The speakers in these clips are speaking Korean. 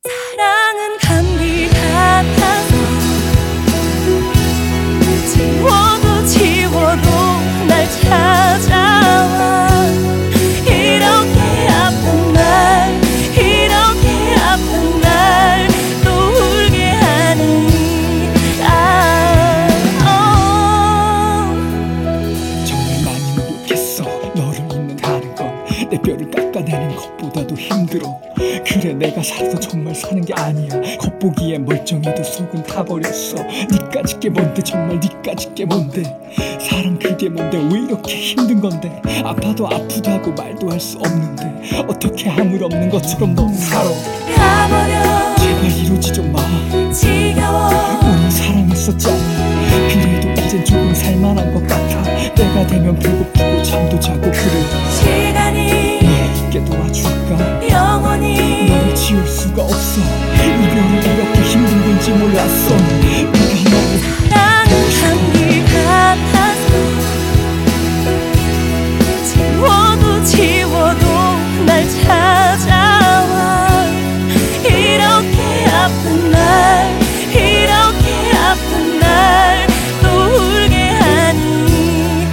사랑은 감기 같아서 지워도 지워도 날 찾아와. 이렇게 아픈 날, 이렇게 아픈 날 또 울게 하니. 정말 많이 노력했어. 너를 잊는 다른 건 내 뼈를 깎아내는 것보다도 힘들어. 그래, 내가 살아서 정말 사는 게 아니야. 겉보기에 멀쩡해도 속은 타버렸어. 니까짓 게 뭔데, 정말 니까짓 게 뭔데. 사랑 그게 뭔데, 왜 이렇게 힘든 건데. 아파도 아프다고 말도 할 수 없는데 어떻게 아무 없는 것처럼 넌 살아. 가버려 제발 이러지 좀 마. 지겨워. 우리 사랑했었잖아. 그래도 이젠 조금 살만한 것 같아. 때가 되면 배고프고 잠도 자고 그래. 시간이 너를 잊게 도와줄까. 영원히 너를 지울 수가 없어. 이별이 이렇게 힘든 건지 몰랐어. 네가 너무 사랑은 감기 같아서 지워도 지워도 날 찾아와. 이렇게 아픈 날, 이렇게 아픈 날 또 울게 하니.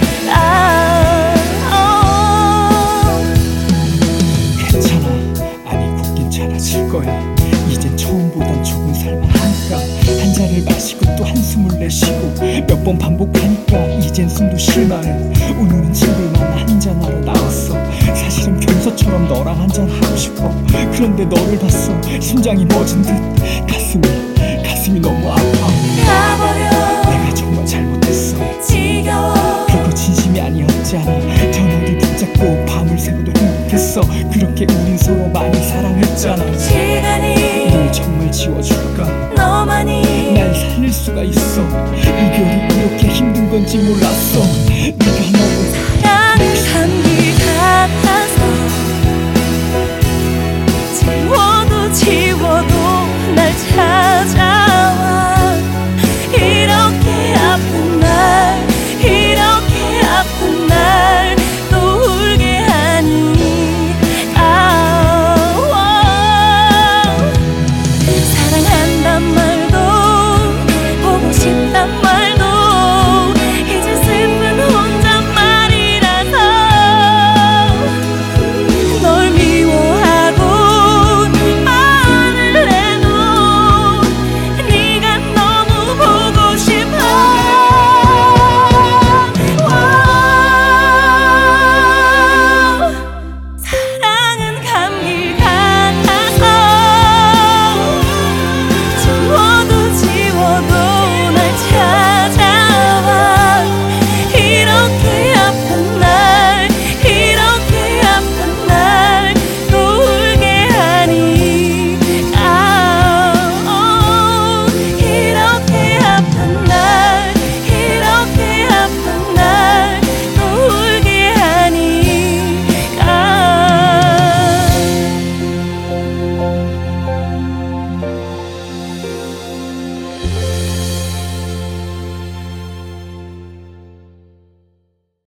괜찮아. 아니 곧 괜찮아질 거야. 이젠 처음보단 조금 살만하니까. 한 잔을 마시고 또 한숨을 내쉬고 몇 번 반복하니까 이젠 숨도 쉴만해. 오늘은 친구를 만나 한잔하러 나왔어. 사실은 평소처럼 너랑 한잔하고 싶어. 그런데 너를 봤어. 심장이 멎은 듯. 가슴이 너무 아파. 가버려 내가 정말 잘못했어. 지겨워. 그거 진심이 아니었잖아. 전화기 붙잡고 밤을 새고도 행복했어. 그렇게 우린 서로 많이 사랑했잖아. 시간이 널 정말 지워줄까. 너만이 날 살릴 수가 있어. 이별이 이렇게 힘든 건지 몰랐어. 네가 너무 사랑은 감기